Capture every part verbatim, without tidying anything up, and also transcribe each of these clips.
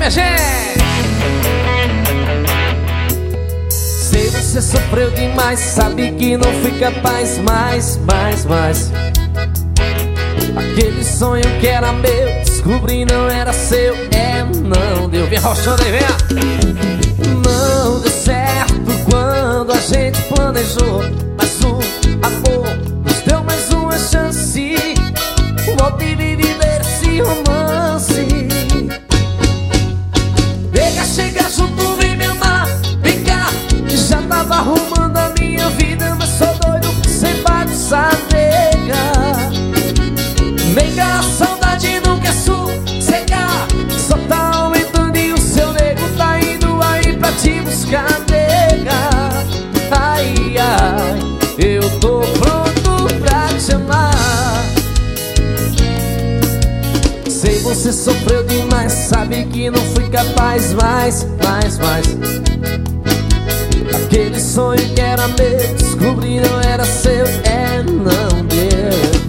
minha gente. Sei você sofreu demais, sabe que não fui capaz mais, mais, mais. Aquele sonho que era meu, descobri não era seu. É, não deu. Vem rochando aí, vem. Não deu certo quando a gente planejou, mas o amor nos deu mais uma chance. Volte e viver esse romance. Vem cá, chega junto, vem me amar. Vem cá, já tava arrumando a minha vida, mas sou doido por ser bagunçar, nega. Vem cá, a saudade não quer sossegar, só tá aumentando e o seu nego tá indo aí pra te buscar, nega. Ai, ai, eu tô pronto pra te amar. Sei você sofreu demais, sabe que não fui capaz mais, mais, mais. Aquele sonho que era meu, descobri não era seu. É, não deu.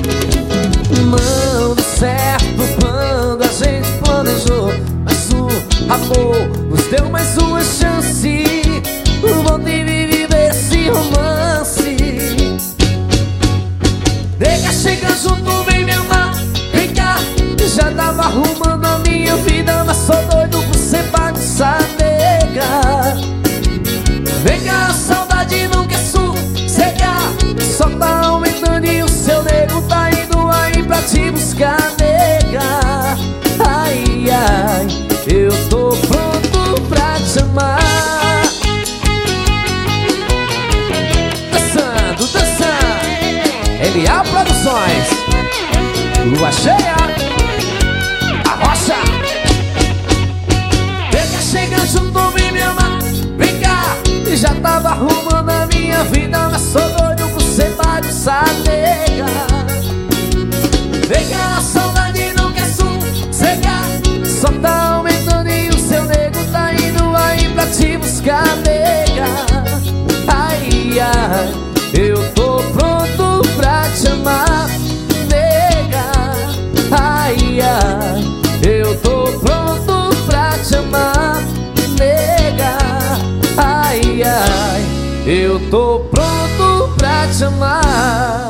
Não deu certo quando a gente planejou, mas o amor nos deu mais uma chance. Volte e viver esse romance. Vem cá, chega junto, vem me amar. Vem cá, já tava arrumando a minha vida, mas sou doido por ser bagunçar, nega. Vem cá, a saudade não quer sossegar, só tá aumentando e o seu nego tá indo aí pra te buscar, nega. Ai, ai, eu tô pronto pra te amar. Dançando, dançando, L A Produções, lua cheia, a rocha. Vem cá, chega junto, vem me amar. Vem cá, já tava arrumando a minha vida, mas sou doido por ser bagunçar, nega. Vem cá, a saudade não quer sossegar, só tá aumentando e o seu nego tá indo aí pra te buscar, nega. Ai, ai, eu tô pronto pra te amar, nega. Ai, ai, eu tô pronto pra te amar, nega. Ai, ai, eu tô pronto pra te amar.